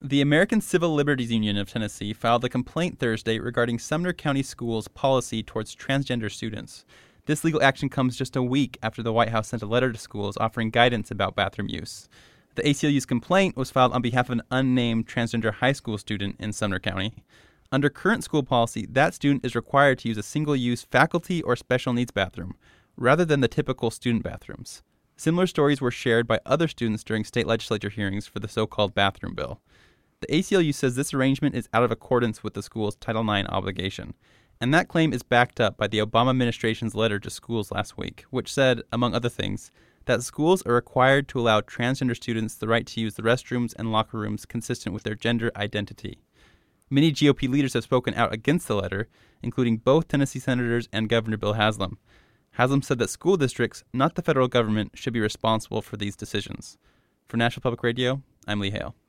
The American Civil Liberties Union of Tennessee filed a complaint Thursday regarding Sumner County Schools' policy towards transgender students. This legal action comes just a week after the White House sent a letter to schools offering guidance about bathroom use. The ACLU's complaint was filed on behalf of an unnamed transgender high school student in Sumner County. Under current school policy, that student is required to use a single-use faculty or special needs bathroom, rather than the typical student bathrooms. Similar stories were shared by other students during state legislature hearings for the so-called bathroom bill. The ACLU says this arrangement is out of accordance with the school's Title IX obligation, and that claim is backed up by the Obama administration's letter to schools last week, which said, among other things, that schools are required to allow transgender students the right to use the restrooms and locker rooms consistent with their gender identity. Many GOP leaders have spoken out against the letter, including both Tennessee senators and Governor Bill Haslam. Haslam said that school districts, not the federal government, should be responsible for these decisions. For National Public Radio, I'm Lee Hale.